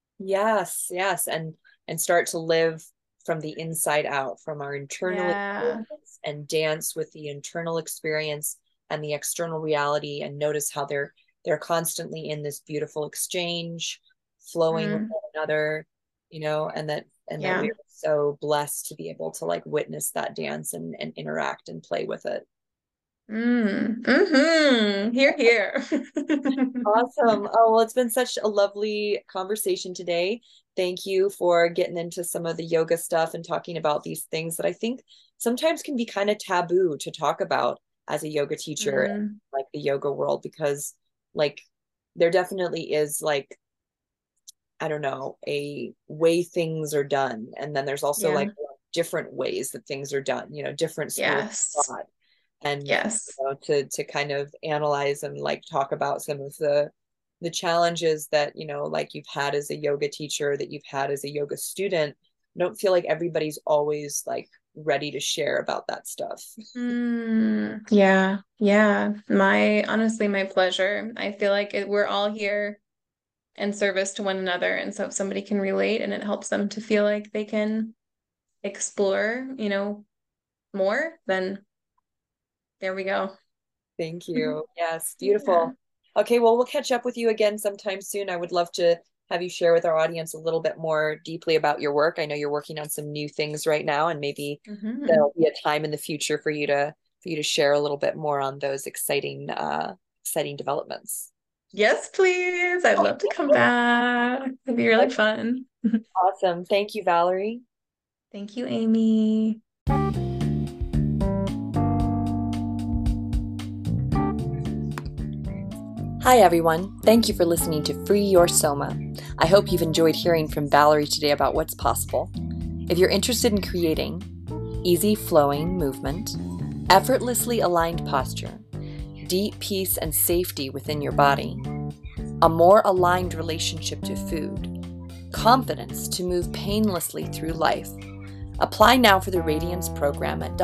Yes, yes, and start to live from the inside out, from our internal Yeah. experience, and dance with the internal experience and the external reality, and notice how they're constantly in this beautiful exchange, flowing with Mm, one another, you know, and that yeah. we're so blessed to be able to like witness that dance and interact and play with it. Mm, mm-hmm. Here, here. Awesome. Oh, well, it's been such a lovely conversation today. Thank you for getting into some of the yoga stuff and talking about these things that I think sometimes can be kind of taboo to talk about as a yoga teacher and Mm, like the yoga world, because like there definitely is like, I don't know, a way things are done. And then there's also yeah. like different ways that things are done, you know, different schools of Yes. thought. And you Yes. know, to kind of analyze and like talk about some of the challenges that, you know, like you've had as a yoga teacher, that you've had as a yoga student. I don't feel like everybody's always like ready to share about that stuff. Mm, yeah. Yeah. Honestly, my pleasure. I feel like we're all here in service to one another. And so if somebody can relate and it helps them to feel like they can explore, you know, more, then there we go. Thank you. Yes, Yeah. beautiful. Okay, well, we'll catch up with you again sometime soon. I would love to have you share with our audience a little bit more deeply about your work. I know you're working on some new things right now, and maybe Hmm. there'll be a time in the future for you to share a little bit more on those exciting developments. Yes, please. I'd love to come back. It'd be really fun. Awesome. Thank you, Valerie. Thank you, Amy. Hi, everyone. Thank you for listening to Free Your Soma. I hope you've enjoyed hearing from Valerie today about what's possible. If you're interested in creating easy flowing movement, effortlessly aligned posture, deep peace and safety within your body, a more aligned relationship to food, confidence to move painlessly through life, apply now for the Radiance program at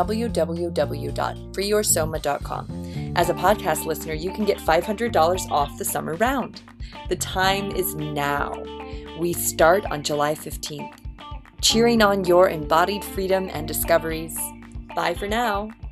www.freeyoursoma.com. As a podcast listener, you can get $500 off the summer round. The time is now. We start on July 15th. Cheering on your embodied freedom and discoveries. Bye for now.